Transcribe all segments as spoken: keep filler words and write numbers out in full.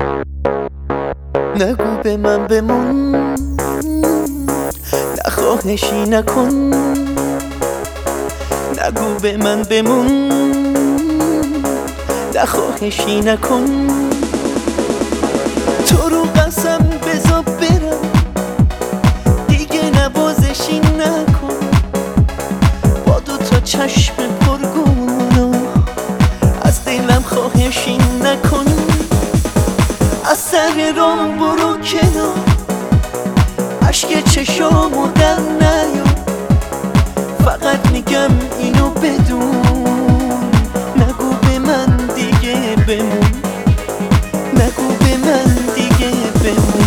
نگو به من بمون، نخواهشی نکن. نگو به من بمون، نخواهشی نکن. تو رو قسم بذار برم، دیگه نوازشی نکن. با دو تا چشم پرگناه از دلم خواهشی نکن. از سر راه برو کنار، عشق چشامو در نیا. فقط میگم اینو بدون، نگو به من دیگه بمون. نگو به من دیگه بمون.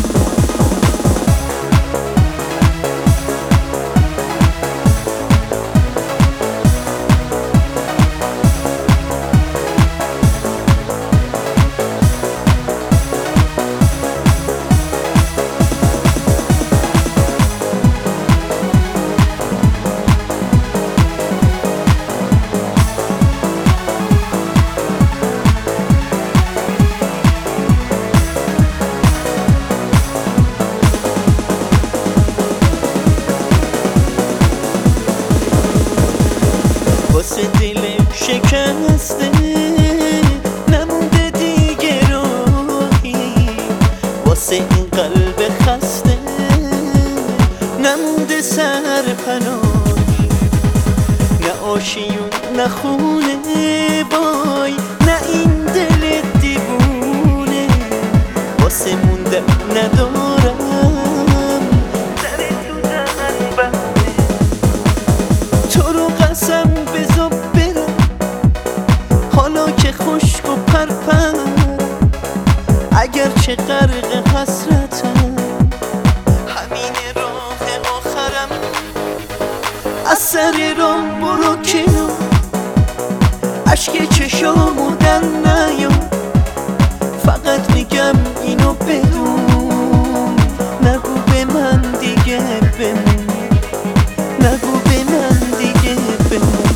واسه دل شکسته نمونده دیگه راهی، واسه این قلب خسته نمونده سرپناهی. نه آشیون نه خونه وای، نه این دل دیوونه. واسه موندن ندارم در تو دهن بنده. تو رو قسم بذار برم، حالا که خشک و پرپر. اگر چه غرق حسرتم، همین راه آخرم. از سر راه برو کنار، عشق چشامو در نیا. فقط میگم اینو بدون، نگو به من دیگه بمون. نگو به من دیگه بمون.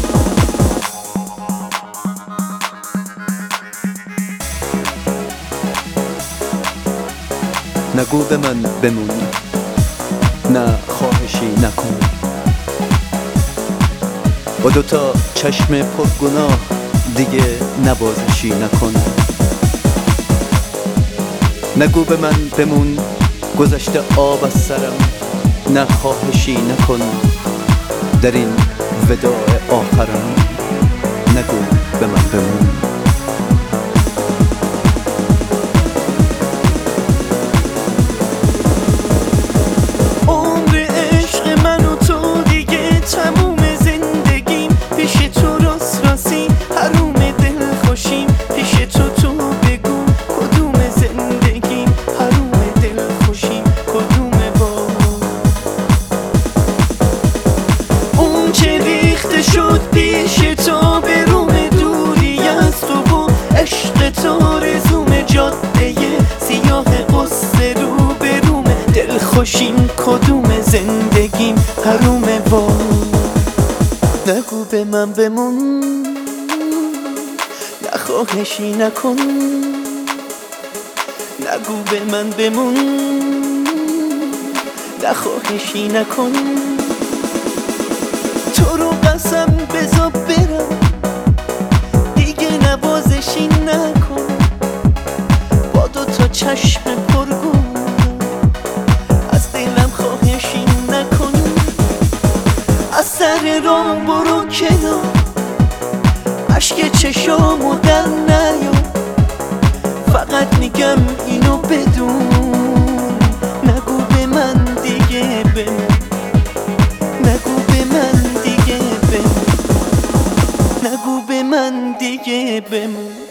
نگو به من بمون، نه خواهشی نکن. با دوتا چشم پرگناه دیگه نوازشی نکن. نگو به من بمون، گذشته آب از سرم، نه خواهشی نکن. در این وداع آخرم نگو به من بمون. عمر عشق من و تو دیگه تموم. زندگیم پیش تو راست راستی حروم. دل خوشیم پیش تو. تو بگو کدوم زندگیم حروم. دل خوشیم کدومه با اون چه ریخته شد پیش تو. به روم دوری از تو و عشق تو رزوم. جاده سیاه قصه رو به روم. دل خوشیم کدوم زندگیم حرومه با. نگو به من بمون، نخواهشی نکن. نگو به من بمون، نخواهشی نکن. تو رو قسم بذار برم، دیگه نوازشی نکن. با دو تا چشم پرگناه از دلم خواهشی نکن. از سر راه برو کنار، عشق چشامو در نیا. فقط میگم اینو بدون، نگو به من دیگه بمون. نگو به من دیگه بمون. نگو به من دیگه بمون.